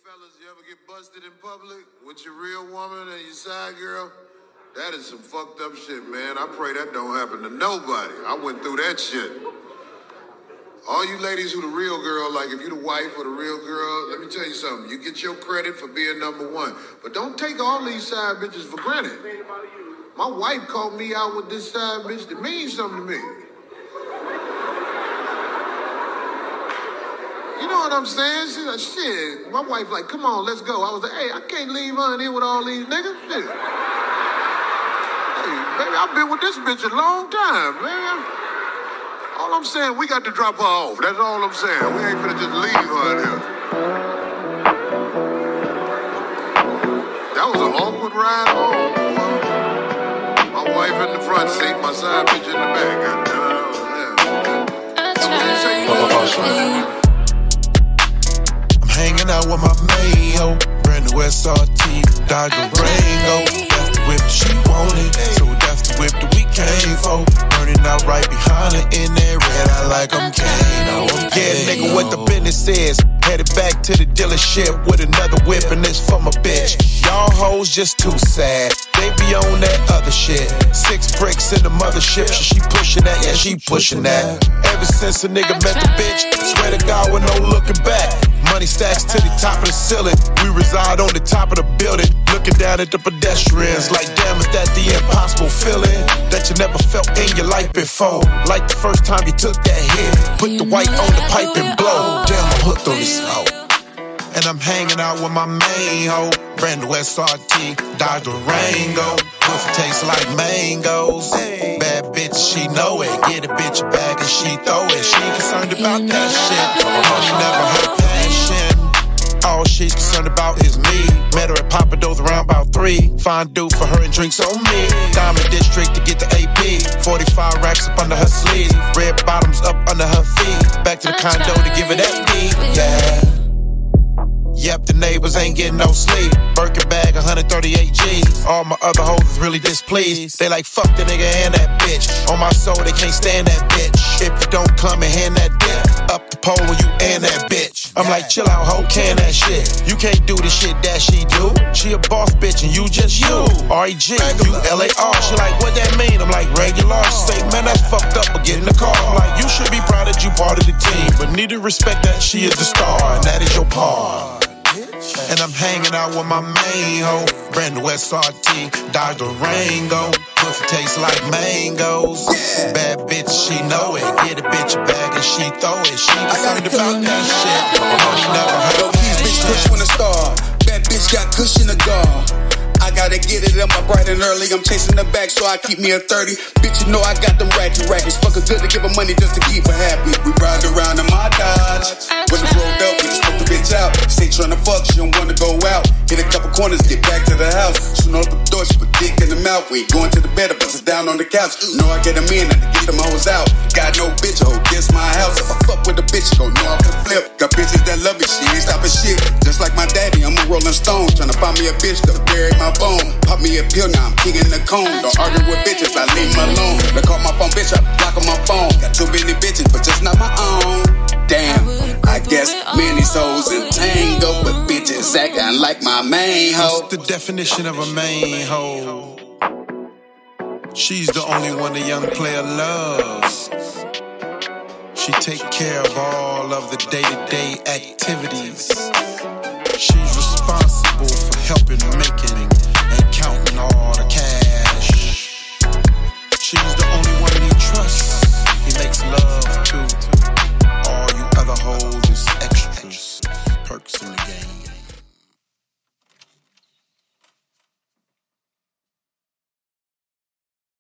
fellas, you ever get busted in public with your real woman and your side girl? That is some fucked up shit, man. I pray that don't happen to nobody. I went through that shit. All you ladies who the real girl, like if you the wife or the real girl, let me tell you something. You get your credit for being number one. But don't take all these side bitches for granted. My wife called me out with this side bitch that means something to me. You know what I'm saying? She's like, shit. My wife like, come on, let's go. I was like, hey, I can't leave her in here with all these niggas. Shit. Hey, baby, I've been with this bitch a long time, man. All I'm saying, we got to drop her off. That's all I'm saying. We ain't finna just leave her in here. That was an awkward ride home. My wife in the front seat, my side bitch in the back. I'm hanging out with my mayo, brand new SRT, Dodge Durango. That's the whip she wanted, so that's the whip that we came for. Burning out right behind her in that red, I like I'm Kano. Yeah, nigga, what the business is. Headed back to the dealership with another whip, and it's for my bitch. Y'all hoes just too sad. They be on that other shit. 6 bricks in the mothership, so she pushing that, yeah, she pushing that. Ever since a nigga met the bitch, swear to God with no looking back. Money stacks to the top of the ceiling. We reside on the top of the building, looking down at the pedestrians. Like, damn, is that the impossible feeling that you never felt in your life before? Like the first time you took that hit, put the white on the pipe and blow. Damn, I'm hooked on this hoe. And I'm hanging out with my main hoe, brand new SRT, Dodge Durango. Pussy tastes like mangoes. Bad bitch, she know it. Get a bitch a bag and she throw it. She concerned about that shit. Money never her passion. All she's concerned about is me. Met her at Papa Do's around about 3. Fine dude for her and drinks on me. Diamond District to get the AP. 45 racks up under her sleeves. Red bottoms up under her feet. Back to the condo to give it that D. Yeah. Yep, the neighbors ain't getting no sleep. Birkin bag, 138 G's. All my other hoes is really displeased. They like, fuck the nigga and that bitch. On my soul, they can't stand that bitch. If you don't come and hand that dick up the pole when you and that bitch. I'm like, chill out, ho, can that shit. You can't do the shit that she do. She a boss bitch and you just you. R.E.G., you L.A.R. She like, what that mean? I'm like, regular. She say, man, that's fucked up, but get in the car. I'm like, you should be proud that you part of the team, but need to respect that she is the star, and that is your part. And I'm hanging out with my main hoe, brand new SRT, Dodge Durango. Pussy tastes like mangoes. Bad bitch, she know it. Get a bitch a bag and she throw it. She concerned about that shit. Money never hurt. Low keys, bitch, push when a star. Bad bitch got cushion a gar. I gotta get it up my bright and early. I'm chasing the back, so I keep me a 30. Bitch, you know I got them ratchet rackets. Fuck her good to give her money just to keep her happy. We ride around in my Dodge. When it's rolled up, we just smoke the bitch out. Stay tryna fuck, she don't wanna go out. Hit a couple corners, get back to the house. Soon open the door, she put dick in the mouth. We ain't going to the bed, I bust it down on the couch. Know I get them in, I get them hoes out. Got no bitch, oh, this my house. If I fuck with a bitch, she gon' know off the flip. Got bitches that love me, she ain't stopping shit. Just like my daddy, I'm a Rolling Stone. Tryna find me a bitch to bury my bone. Pop me a pill, now I'm king in the cone. Don't argue with bitches, I leave them alone. They call my phone, bitch, I block on my phone. Got too many bitches, but just not my own. Damn, I guess many souls in tango, but bitches acting like my main hoe. What's the definition of a main hoe? She's the only one a young player loves. She take care of all of the day-to-day activities.